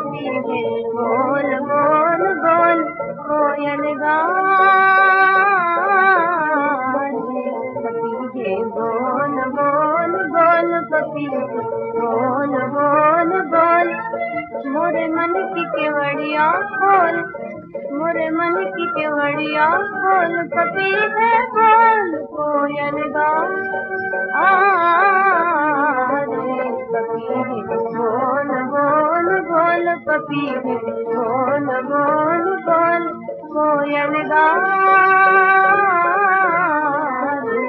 Puppy है, बोल बोल बोल कोयल गा रे। पपी है, बोल बोल बोल पपी है, बोल बोल बोल। मोरे मन की केवड़िया खोल, मोरे मन की केवड़िया खोल, पपी है बोल कोयल गा रे। पपी है, बोल बोल बोल पपी है, बोल बोल बोल कोयल गा रे।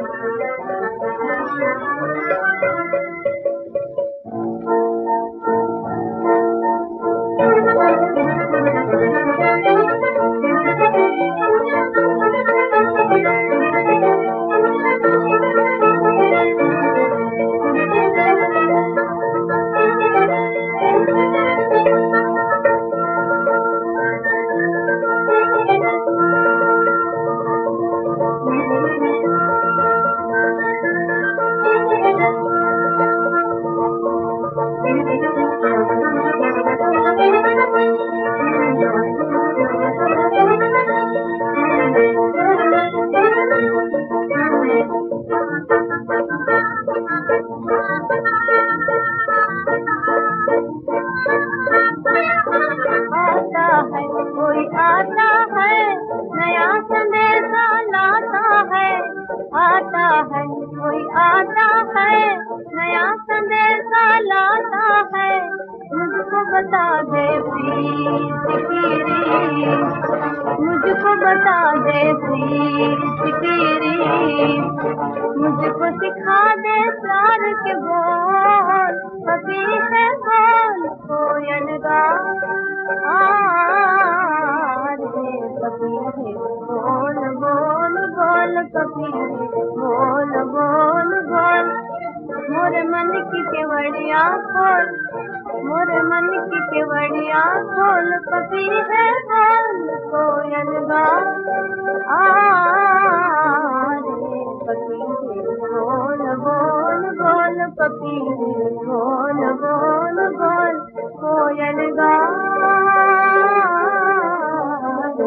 आता है कोई आता है, नया संदेशा लाता है। आता है कोई आता है, नया संदेशा लाता है। मुझको बता दे प्रीत की रीत, मुझको बता दे प्रीत की रीत। मुझको सिखा दे प्यार के बोल, पपी है बोल कोयल गा रे। पपी है, बोल बोल बोल पपी है, बोल बोल बोल। मोरे मन की केवड़िया खोल, मोरे मन की केवड़िया खोल, पपी है बोल कोयल गा रे। पपी है, बोल बोल बोल पपी है, बोल बोल बोल कोयल गा रे।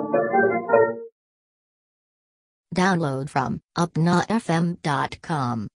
Download from upnafm.com.